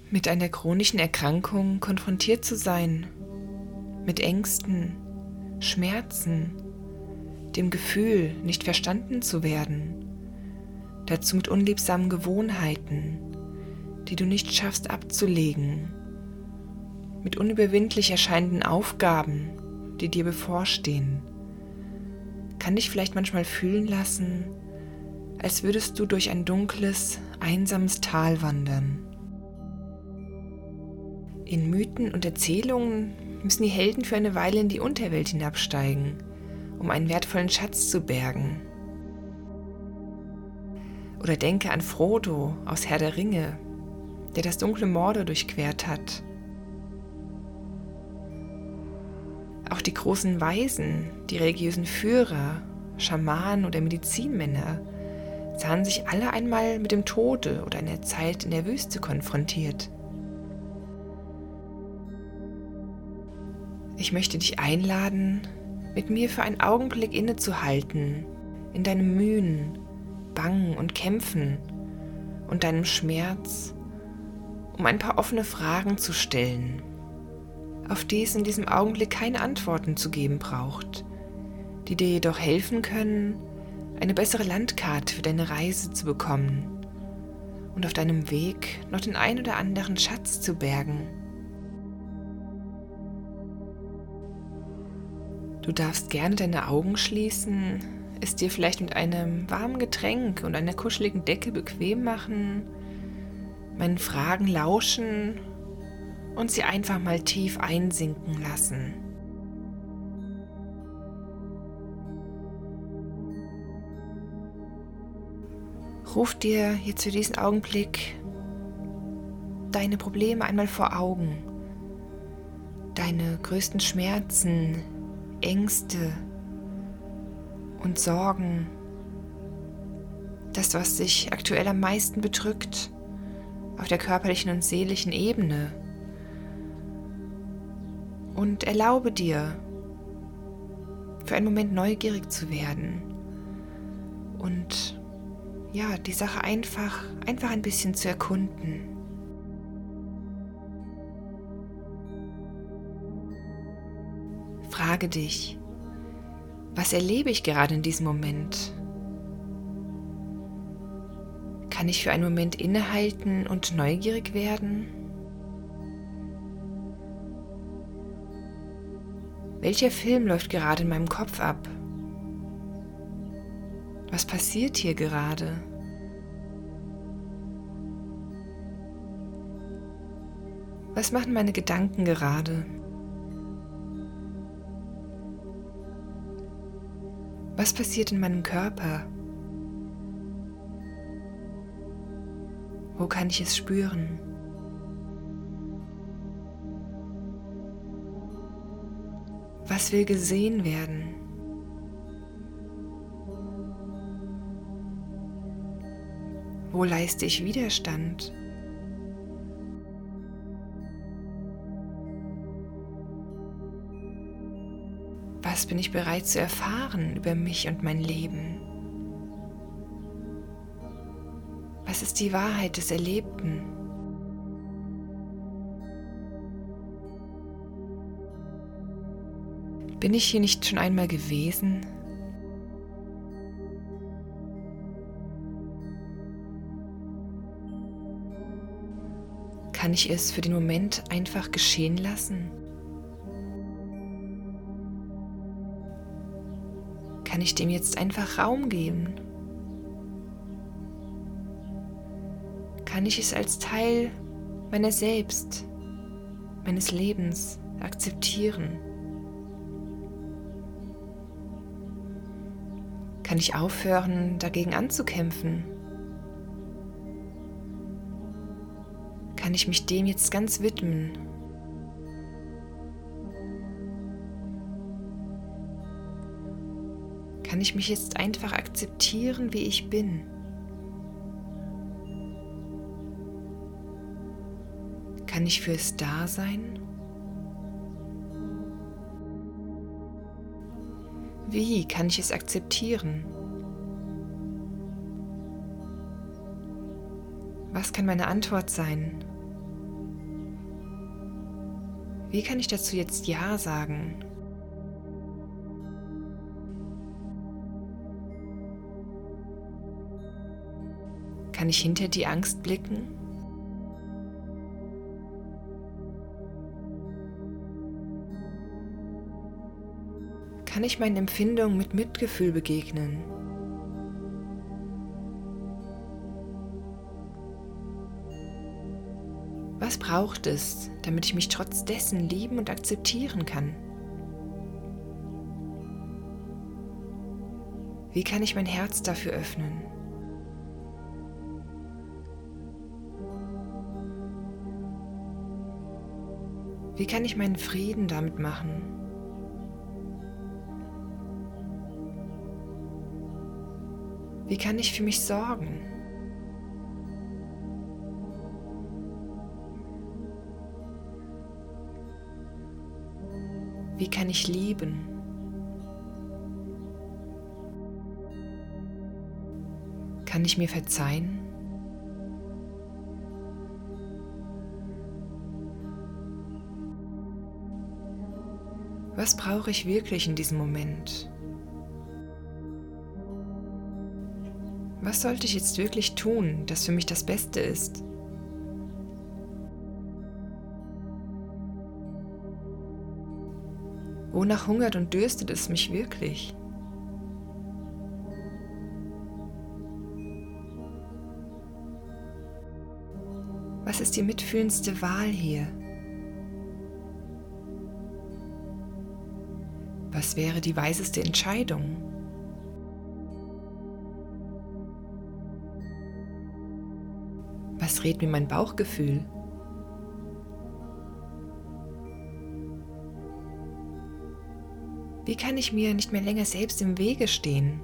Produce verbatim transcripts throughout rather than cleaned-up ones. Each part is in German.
mit einer chronischen Erkrankung konfrontiert zu sein, mit Ängsten, Schmerzen, dem Gefühl, nicht verstanden zu werden, dazu mit unliebsamen Gewohnheiten, die du nicht schaffst abzulegen, mit unüberwindlich erscheinenden Aufgaben, die dir bevorstehen, kann dich vielleicht manchmal fühlen lassen, als würdest du durch ein dunkles, einsames Tal wandern. In Mythen und Erzählungen müssen die Helden für eine Weile in die Unterwelt hinabsteigen, um einen wertvollen Schatz zu bergen. Oder denke an Frodo aus Herr der Ringe, der das dunkle Mordor durchquert hat. Auch die großen Weisen, die religiösen Führer, Schamanen oder Medizinmänner sahen sich alle einmal mit dem Tode oder einer Zeit in der Wüste konfrontiert. Ich möchte dich einladen, mit mir für einen Augenblick innezuhalten, in deinem Mühen, Bangen und Kämpfen und deinem Schmerz, um ein paar offene Fragen zu stellen, auf die es in diesem Augenblick keine Antworten zu geben braucht, die dir jedoch helfen können, eine bessere Landkarte für deine Reise zu bekommen und auf deinem Weg noch den ein oder anderen Schatz zu bergen. Du darfst gerne deine Augen schließen, es dir vielleicht mit einem warmen Getränk und einer kuscheligen Decke bequem machen, meinen Fragen lauschen und sie einfach mal tief einsinken lassen. Ruf dir jetzt für diesen Augenblick deine Probleme einmal vor Augen, deine größten Schmerzen, Ängste und Sorgen, das, was dich aktuell am meisten bedrückt, auf der körperlichen und seelischen Ebene. Und erlaube dir, für einen Moment neugierig zu werden und ja, die Sache einfach, einfach ein bisschen zu erkunden. Frage dich, was erlebe ich gerade in diesem Moment? Kann ich für einen Moment innehalten und neugierig werden? Welcher Film läuft gerade in meinem Kopf ab? Was passiert hier gerade? Was machen meine Gedanken gerade? Was passiert in meinem Körper? Wo kann ich es spüren? Was will gesehen werden? Wo leiste ich Widerstand? Was bin ich bereit zu erfahren über mich und mein Leben? Was ist die Wahrheit des Erlebten? Bin ich hier nicht schon einmal gewesen? Kann ich es für den Moment einfach geschehen lassen? Kann ich dem jetzt einfach Raum geben? Kann ich es als Teil meiner selbst, meines Lebens akzeptieren? Kann ich aufhören, dagegen anzukämpfen? Kann ich mich dem jetzt ganz widmen? Kann ich mich jetzt einfach akzeptieren, wie ich bin? Kann ich für es da sein? Wie kann ich es akzeptieren? Was kann meine Antwort sein? Wie kann ich dazu jetzt Ja sagen? Kann ich hinter die Angst blicken? Kann ich meinen Empfindungen mit Mitgefühl begegnen? Was braucht es, damit ich mich trotz dessen lieben und akzeptieren kann? Wie kann ich mein Herz dafür öffnen? Wie kann ich meinen Frieden damit machen? Wie kann ich für mich sorgen? Wie kann ich lieben? Kann ich mir verzeihen? Was brauche ich wirklich in diesem Moment? Was sollte ich jetzt wirklich tun, das für mich das Beste ist? Wonach hungert und dürstet es mich wirklich? Was ist die mitfühlendste Wahl hier? Was wäre die weiseste Entscheidung? Was rät mir mein Bauchgefühl? Wie kann ich mir nicht mehr länger selbst im Wege stehen?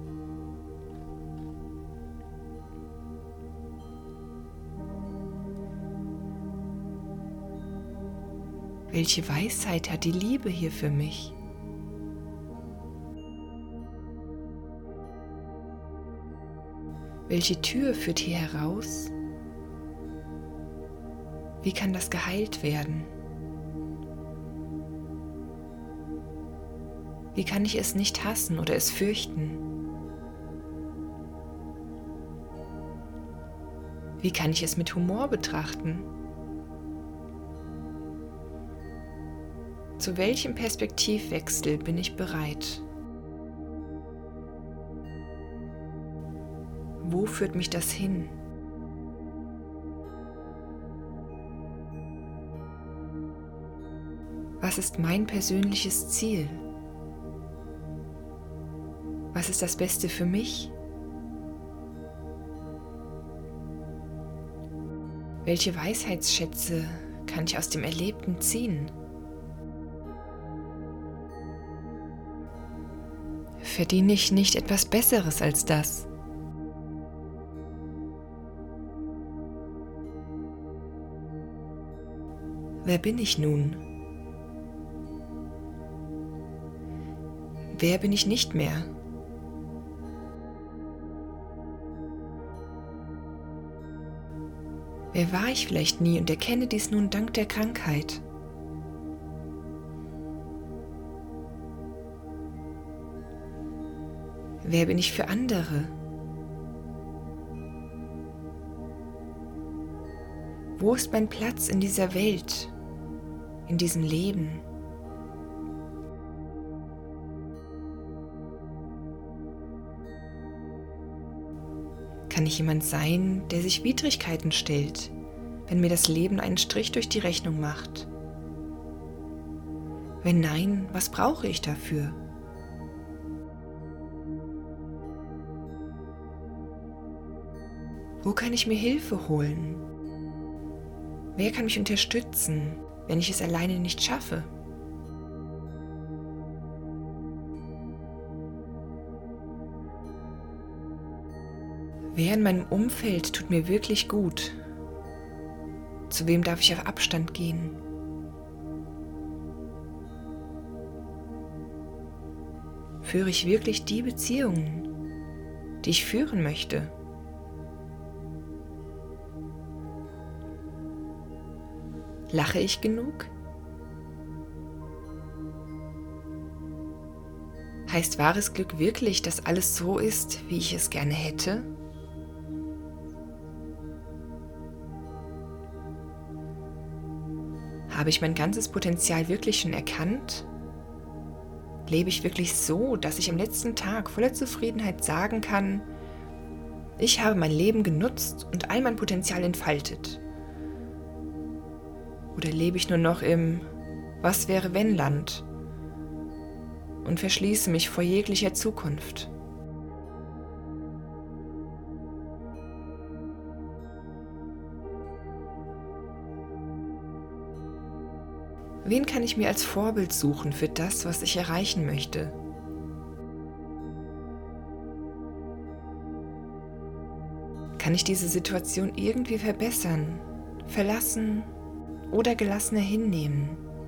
Welche Weisheit hat die Liebe hier für mich? Welche Tür führt hier heraus? Wie kann das geheilt werden? Wie kann ich es nicht hassen oder es fürchten? Wie kann ich es mit Humor betrachten? Zu welchem Perspektivwechsel bin ich bereit? Wo führt mich das hin? Was ist mein persönliches Ziel? Was ist das Beste für mich? Welche Weisheitsschätze kann ich aus dem Erlebten ziehen? Verdiene ich nicht etwas Besseres als das? Wer bin ich nun? Wer bin ich nicht mehr? Wer war ich vielleicht nie und erkenne dies nun dank der Krankheit? Wer bin ich für andere? Wo ist mein Platz in dieser Welt, in diesem Leben? Kann ich jemand sein, der sich Widrigkeiten stellt, wenn mir das Leben einen Strich durch die Rechnung macht? Wenn nein, was brauche ich dafür? Wo kann ich mir Hilfe holen? Wer kann mich unterstützen, wenn ich es alleine nicht schaffe? Wer in meinem Umfeld tut mir wirklich gut? Zu wem darf ich auf Abstand gehen? Führe ich wirklich die Beziehungen, die ich führen möchte? Lache ich genug? Heißt wahres Glück wirklich, dass alles so ist, wie ich es gerne hätte? Habe ich mein ganzes Potenzial wirklich schon erkannt? Lebe ich wirklich so, dass ich am letzten Tag voller Zufriedenheit sagen kann, ich habe mein Leben genutzt und all mein Potenzial entfaltet? Oder lebe ich nur noch im Was wäre wenn Land und verschließe mich vor jeglicher Zukunft? Wen kann ich mir als Vorbild suchen für das, was ich erreichen möchte? Kann ich diese Situation irgendwie verbessern, verlassen oder gelassener hinnehmen?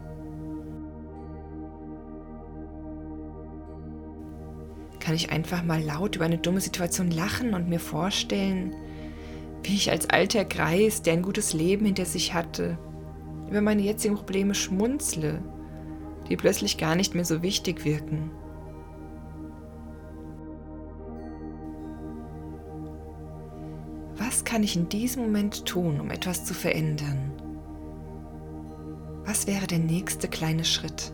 Kann ich einfach mal laut über eine dumme Situation lachen und mir vorstellen, wie ich als alter Greis, der ein gutes Leben hinter sich hatte, über meine jetzigen Probleme schmunzle, die plötzlich gar nicht mehr so wichtig wirken? Was kann ich in diesem Moment tun, um etwas zu verändern? Was wäre der nächste kleine Schritt?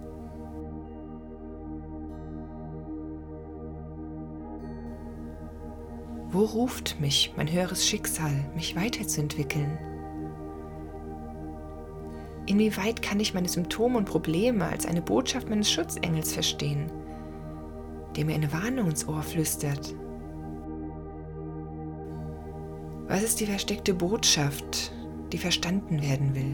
Wo ruft mich mein höheres Schicksal, mich weiterzuentwickeln? Inwieweit kann ich meine Symptome und Probleme als eine Botschaft meines Schutzengels verstehen, der mir eine Warnung ins Ohr flüstert? Was ist die versteckte Botschaft, die verstanden werden will?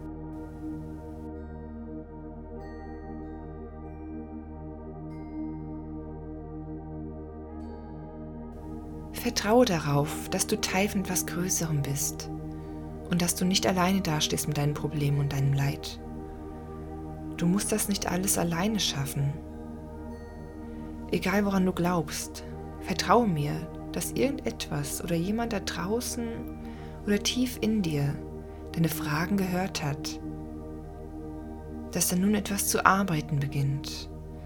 Vertraue darauf, dass du Teil von etwas Größerem bist und dass du nicht alleine dastehst mit deinen Problemen und deinem Leid. Du musst das nicht alles alleine schaffen. Egal woran du glaubst, vertraue mir, dass irgendetwas oder jemand da draußen oder tief in dir deine Fragen gehört hat, dass da nun etwas zu arbeiten beginnt.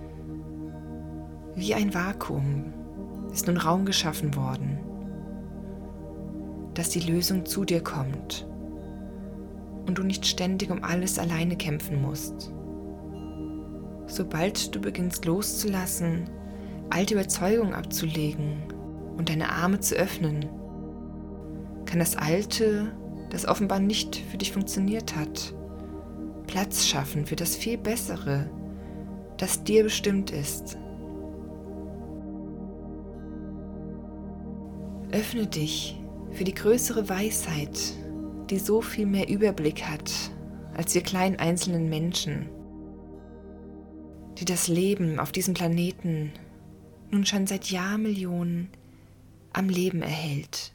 Wie ein Vakuum ist nun Raum geschaffen worden, dass die Lösung zu dir kommt und du nicht ständig um alles alleine kämpfen musst. Sobald du beginnst loszulassen, alte Überzeugungen abzulegen und deine Arme zu öffnen, kann das Alte, das offenbar nicht für dich funktioniert hat, Platz schaffen für das viel Bessere, das dir bestimmt ist. Öffne dich für die größere Weisheit, die so viel mehr Überblick hat als wir kleinen einzelnen Menschen, die das Leben auf diesem Planeten nun schon seit Jahrmillionen am Leben erhält.